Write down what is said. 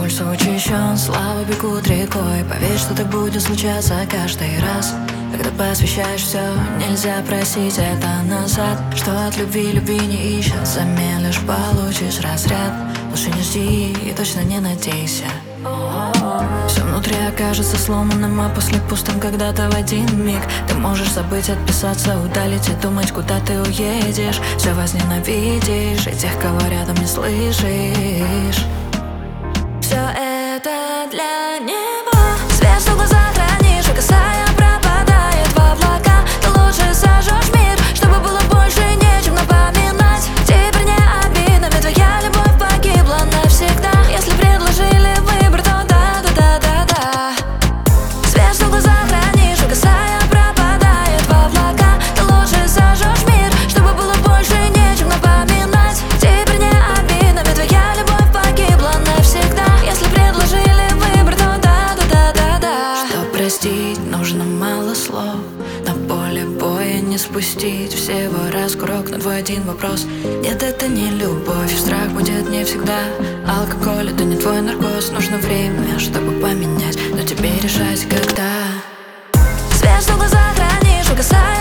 пульс учащен, слава бегут рекой. Поверь, что так будет случаться каждый раз. Когда посвящаешь все, нельзя просить это назад. Что от любви не ищет, взамен лишь получишь разряд. Лучше не жди и точно не надейся. Все внутри окажется сломанным, а после пустым когда-то в один миг. Ты можешь забыть, отписаться, удалить и думать, куда ты уедешь. Все возненавидишь и тех, кого рядом не слышишь. Все это для него. Свет в глазах хранишь, и касая пропадает в облака. Ты лучше сожжешь мир, чтобы было больше нечем напоминать. Теперь не обидно, ведь твоя любовь погибла навсегда. Если предложили выбор, то да. Свет в глазах хранишь, и касая пропадает в облака. Ты лучше сожжешь мир, чтобы было больше нечем напоминать. Теперь не обидно, ведь твоя любовь погибла навсегда. Если предложили выбор, то да. Что простить, нужно мало слов. На поле боя не спустить всего раз курок на твой один вопрос. Нет, это не любовь, страх будет не всегда. Алкоголь — это не твой наркоз. Нужно время, чтобы поменять, но тебе решать когда. Свет в глазах хранишь, угасая